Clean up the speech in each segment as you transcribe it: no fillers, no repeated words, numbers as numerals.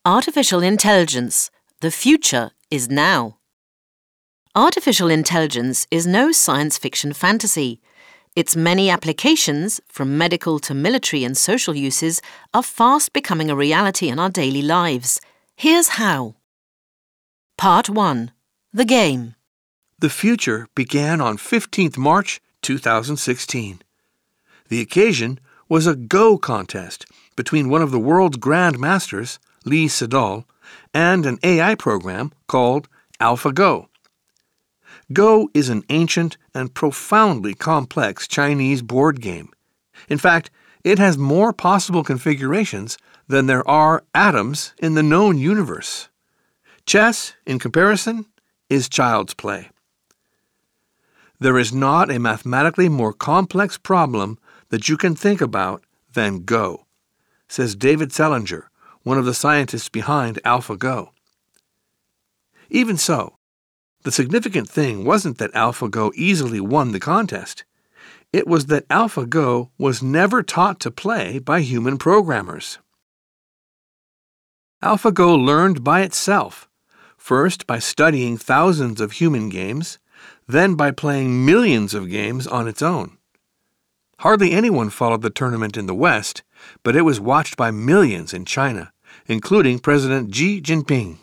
Artificial intelligence. The future is now. Artificial intelligence is no science fiction fantasy. Its many applications, from medical to military and social uses, are fast becoming a reality in our daily lives. Here's how. Part 1. The game. The future began on 15th March 2016. The occasion was a Go contest between one of the world's grand masters, Lee Sedol, and an AI program called AlphaGo. Go is an ancient and profoundly complex Chinese board game. In fact, it has more possible configurations than there are atoms in the known universe. Chess, in comparison, is child's play. There is not a mathematically more complex problem that you can think about than Go, says David Selinger, one of the scientists behind AlphaGo. Even so, the significant thing wasn't that AlphaGo easily won the contest. It was that AlphaGo was never taught to play by human programmers. AlphaGo learned by itself, first by studying thousands of human games, then by playing millions of games on its own. Hardly anyone followed the tournament in the West, but it was watched by millions in China, including President Xi Jinping.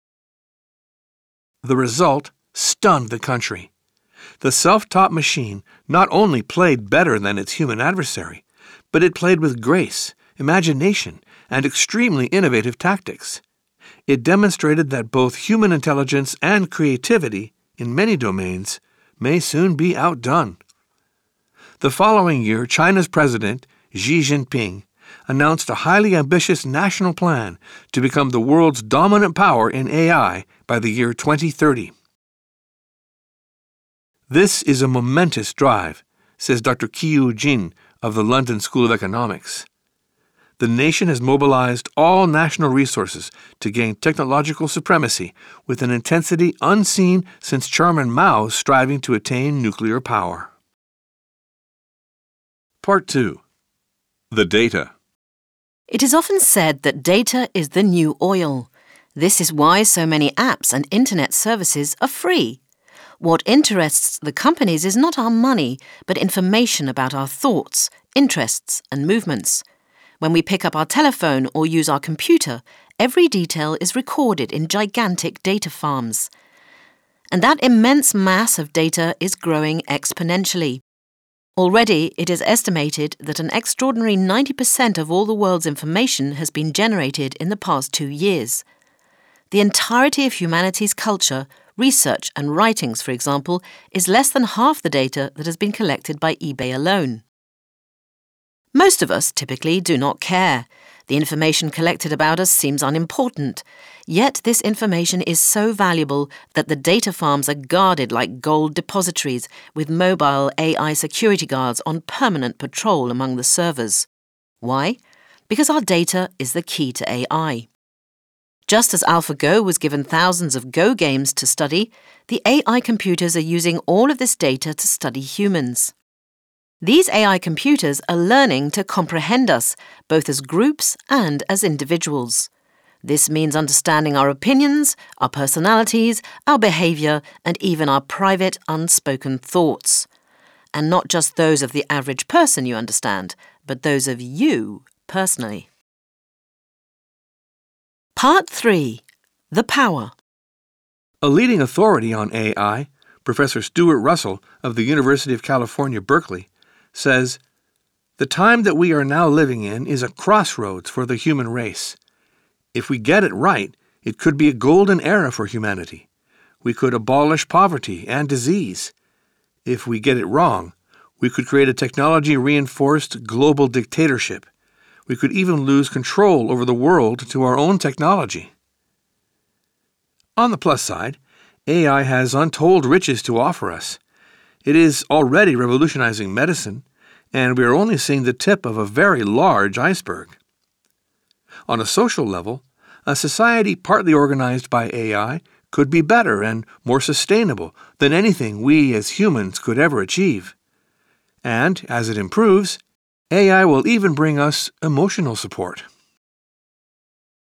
The result stunned the country. The self-taught machine not only played better than its human adversary, but it played with grace, imagination, and extremely innovative tactics. It demonstrated that both human intelligence and creativity, in many domains, may soon be outdone. The following year, China's President, Xi Jinping, announced a highly ambitious national plan to become the world's dominant power in AI by the year 2030. This is a momentous drive, says Dr. Qiu Jin of the London School of Economics. The nation has mobilized all national resources to gain technological supremacy with an intensity unseen since Chairman Mao's striving to attain nuclear power. Part 2. The data. It is often said that data is the new oil. This is why so many apps and internet services are free. What interests the companies is not our money, but information about our thoughts, interests, and movements. When we pick up our telephone or use our computer, every detail is recorded in gigantic data farms. And that immense mass of data is growing exponentially. Already, it is estimated that an extraordinary 90% of all the world's information has been generated in the past 2 years. The entirety of humanity's culture, research and writings, for example, is less than half the data that has been collected by eBay alone. Most of us typically do not care. The information collected about us seems unimportant. Yet this information is so valuable that the data farms are guarded like gold depositories with mobile AI security guards on permanent patrol among the servers. Why? Because our data is the key to AI. Just as AlphaGo was given thousands of Go games to study, the AI computers are using all of this data to study humans. These AI computers are learning to comprehend us, both as groups and as individuals. This means understanding our opinions, our personalities, our behavior, and even our private, unspoken thoughts. And not just those of the average person you understand, but those of you personally. Part 3. The Power. A leading authority on AI, Professor Stuart Russell of the University of California, Berkeley, says, "The time that we are now living in is a crossroads for the human race. If we get it right, it could be a golden era for humanity. We could abolish poverty and disease. If we get it wrong, we could create a technology-reinforced global dictatorship. We could even lose control over the world to our own technology." On the plus side, AI has untold riches to offer us. It is already revolutionizing medicine, and we are only seeing the tip of a very large iceberg. On a social level, a society partly organized by AI could be better and more sustainable than anything we as humans could ever achieve. And as it improves, AI will even bring us emotional support.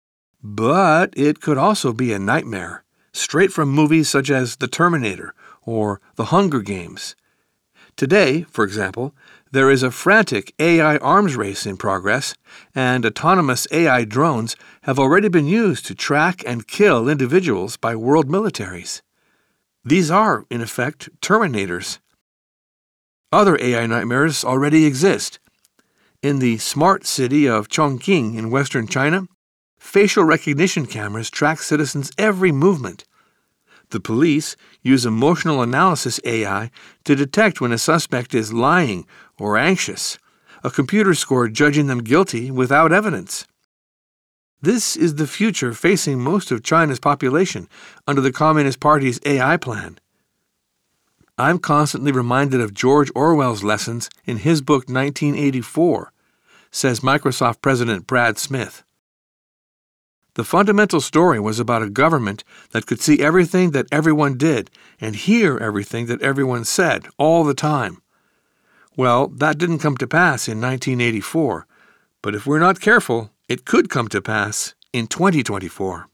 But it could also be a nightmare, straight from movies such as The Terminator or The Hunger Games. Today, for example, there is a frantic AI arms race in progress, and autonomous AI drones have already been used to track and kill individuals by world militaries. These are, in effect, Terminators. Other AI nightmares already exist. In the smart city of Chongqing in western China, facial recognition cameras track citizens' every movement. The police use emotional analysis AI to detect when a suspect is lying or anxious, a computer score judging them guilty without evidence. This is the future facing most of China's population under the Communist Party's AI plan. I'm constantly reminded of George Orwell's lessons in his book 1984, says Microsoft President Brad Smith. The fundamental story was about a government that could see everything that everyone did and hear everything that everyone said all the time. Well, that didn't come to pass in 1984, but if we're not careful, it could come to pass in 2024.